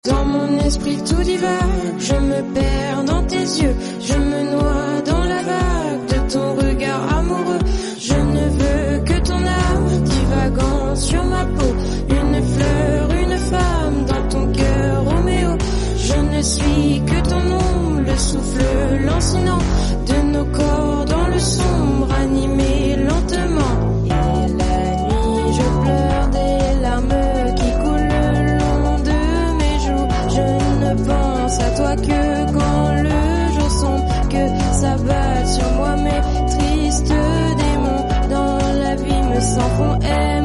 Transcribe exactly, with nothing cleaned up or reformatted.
Dans mon esprit tout divague, je me perds dans tes yeux, je me noie dans la vague de ton regard amoureux. Je ne veux que ton âme divagant sur ma peau, une fleur, une femme dans ton cœur, Roméo. Je ne suis que ton ombre, le souffle lancinant de nos corps dans le sombre, animé lentement. Et la nuit, je pleure des larmes qui coulent le long de mes joues. Je ne pense à toi que quand le jour sombre, que s'abattent sur moi mes tristes démons. Dans la vie me s'en font aimer.